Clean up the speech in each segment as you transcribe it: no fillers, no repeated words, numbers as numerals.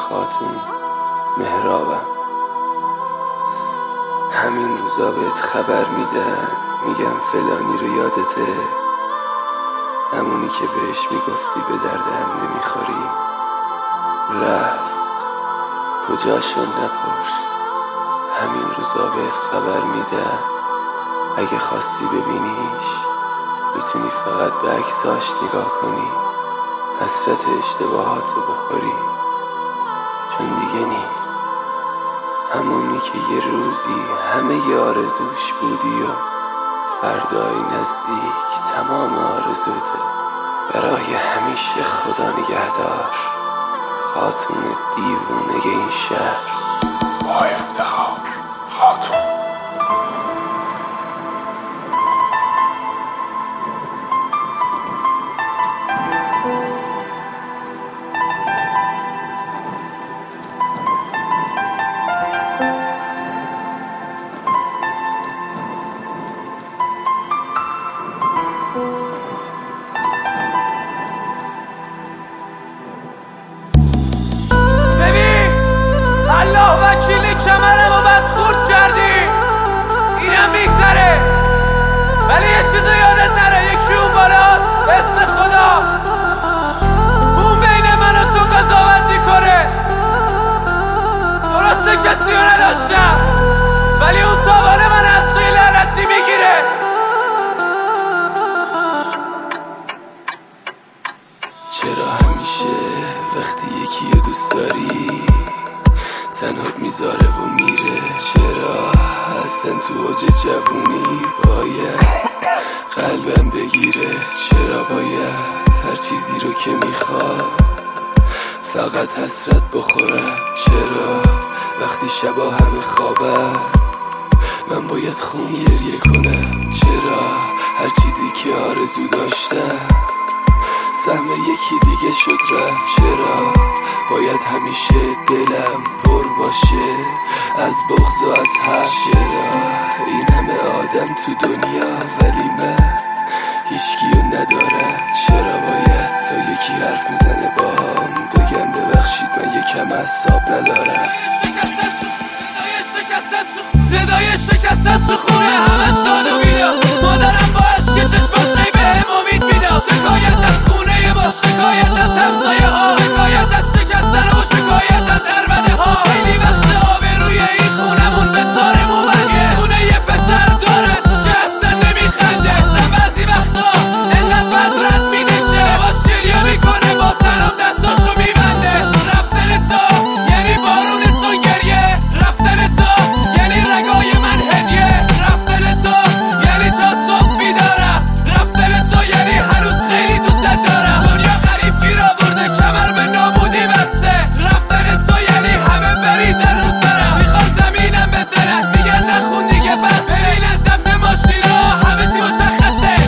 خاتون مهرابم. همین روزا بهت خبر میدم، میگم فلانی رو یادته، همونی که بهش میگفتی به دردم نمیخوری. رفت کجاشو نپرس، همین روزا بهت خبر میدم، اگه خواستی ببینیش میتونی فقط به عکساش نگاه کنی، حسرت اشتباهاتو بخوری، چون دیگه نیست همونی که یه روزی همه ی آرزوش بودی و فردای نزدیک تمام آرزوته. برای همیشه خدا نگهدار، خاتون دیوونه این شهر. با افتخار خاتون. کمرم و بد خورد کردی، اینم میگذره، ولی یه چیزو یادت نره، یکی اون بالاست به اسم خدا، اون بین من و تو قضاوت میکنه. درسته کسی رو نداشتم، ولی اون تاوان من از توی لعنتی میگیره. چرا همیشه وقتی یکی رو دوست داری تنهات میذاره و میره؟ چرا اصلا تو اوج جوونی باید قلبم بگیره؟ چرا باید هر چیزی رو که میخوام فقط حسرت بخورم؟ چرا وقتی شبا همه خوابم من باید خون گریه کنم؟ چرا هر چیزی که آرزو داشتم سهم یکی دیگه شد رفت؟ چرا باید همیشه دلم پر باشه از بغض و از حق؟ چرا این همه آدم تو دنیا ولی من هیچکیو ندارم؟ چرا باید تا یکی حرف میزنه باهم بگم ببخشید من یکم اعصاب ندارم؟ صدای شکستن تو خونه همش داد و بیداد، مادرم با عشق چشماشی بهم امید میداد. شکایت از خونه ما، شکایت از همسایه ها، شکایت از شکستن و شکایت از عربده ها. خیلی وقت آبروی این خونمون به تارم اومده، خونه یه پسر دارن که اصلا نمیخنده. اصلا بعضی وقتا انقدر بد رد میده که باش گریه میکنه، با سرم دستاشو میبنده. رفتن تو یعنی بارون تو گریه، رفتن تو یعنی رگای من هدیه، رفتن تو یعنی تا صبح بیدارم، رفتن تو یعنی هنوز خیلی دوست دارم. دنیا غریب گیر آورده کمر به نابودی بسته، رفتن تو یعنی همه بریزن رو سرم، میخوان زمینم بزنن میگن نخون دیگه بس. بین ضبط ماشینا همه چی مشخصه.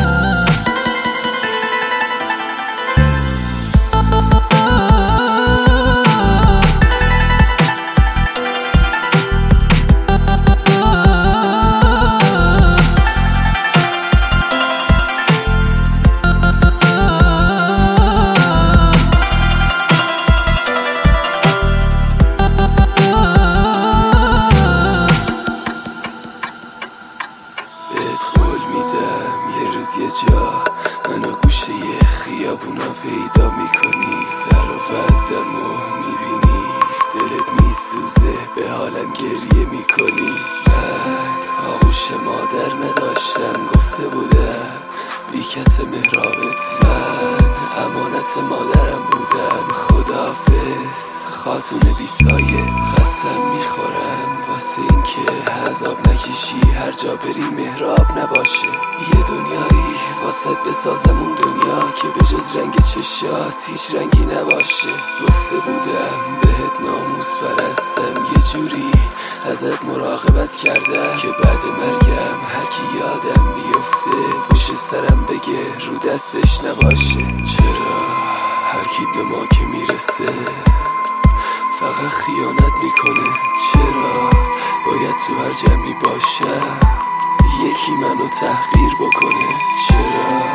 یه جا منو گوشه یه خیابونا پیدا میکنی، سر و وزمو میبینی، دلت میسوزه به حالم گریه میکنی. من آغوش مادر نداشتم، گفته بودم بی کس مهرابت، من امانت مادرم بودم. خداحافظ خاتون بی سایه، قسم میخورم واسه این که عذاب نکشی، هر جا بری مهراب نباشه. یه دنیایی واسه بسازم، اون دنیا که به جز رنگ چشات هیچ رنگی نباشه. گفته بودم بهت ناموس پرستم، یه جوری ازت مراقبت کردم که بعد مرگم هر کی یادم بیفته پشت سرم بگه رو دستش نباشه. چرا هر کی به ما که میرسه فقط خیانت میکنه؟ چرا باید تو هر جمعی باشم یکی منو تحقیر بکنه؟ چرا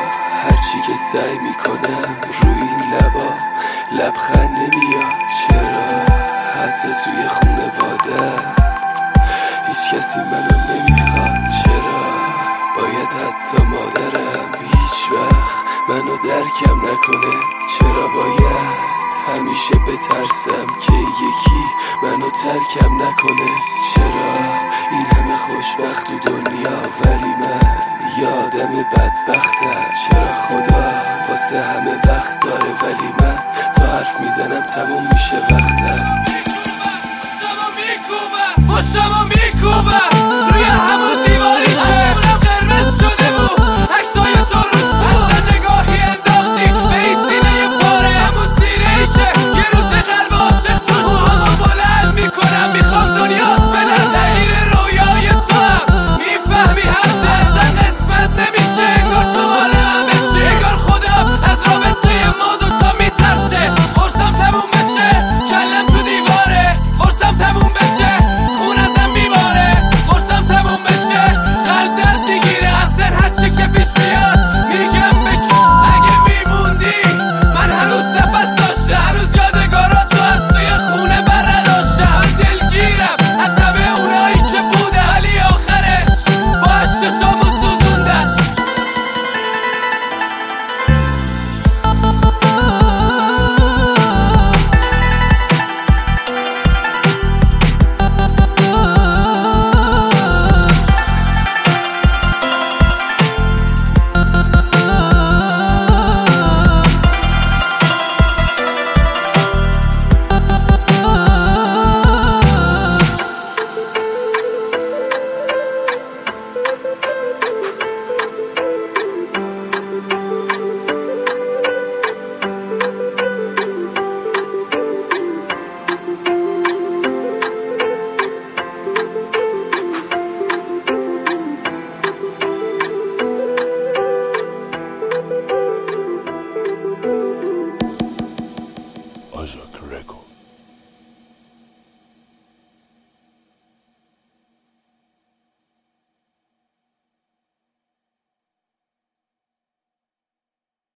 هرچی که سعی میکنم روی این لبا لبخند نمیاد. چرا حتی توی خونواده هیچ کسی منو نمیخواد؟ چرا باید حتی مادرم هیچ وقت منو درکم نکنه؟ چرا باید همیشه بترسم که یکی منو ترکم نکنه؟ چرا این همه خوشبخت تو دنیا ولی من یادم بدبختم؟ چرا خدا واسه همه وقت داره ولی من تا حرف میزنم تموم میشه وقتم؟ مشتمو